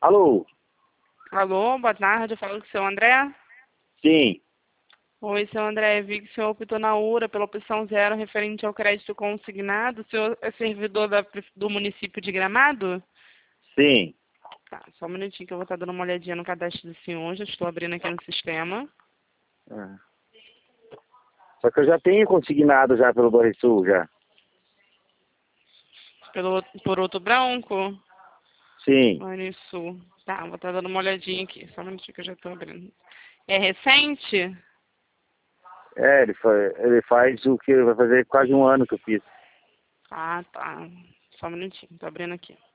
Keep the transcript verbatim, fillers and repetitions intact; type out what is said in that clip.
Alô? Alô, boa tarde, eu falo com o seu André. Sim. Oi, seu André, vi que o senhor optou na URA pela opção zero referente ao crédito consignado. O senhor é servidor da, do município de Gramado? Sim. Tá, só um minutinho que eu vou estar dando uma olhadinha no cadastro do senhor, já estou abrindo aqui no sistema. Ah. Só que eu já tenho consignado já pelo Banrisul, já. Pelo, por outro branco? Sim. Banrisul. Tá, vou estar dando uma olhadinha aqui, só um minutinho que eu já estou abrindo. É recente? É, ele, fa ele faz o que vai fazer quase um ano que eu fiz. Ah, tá. Só um minutinho, tô abrindo aqui.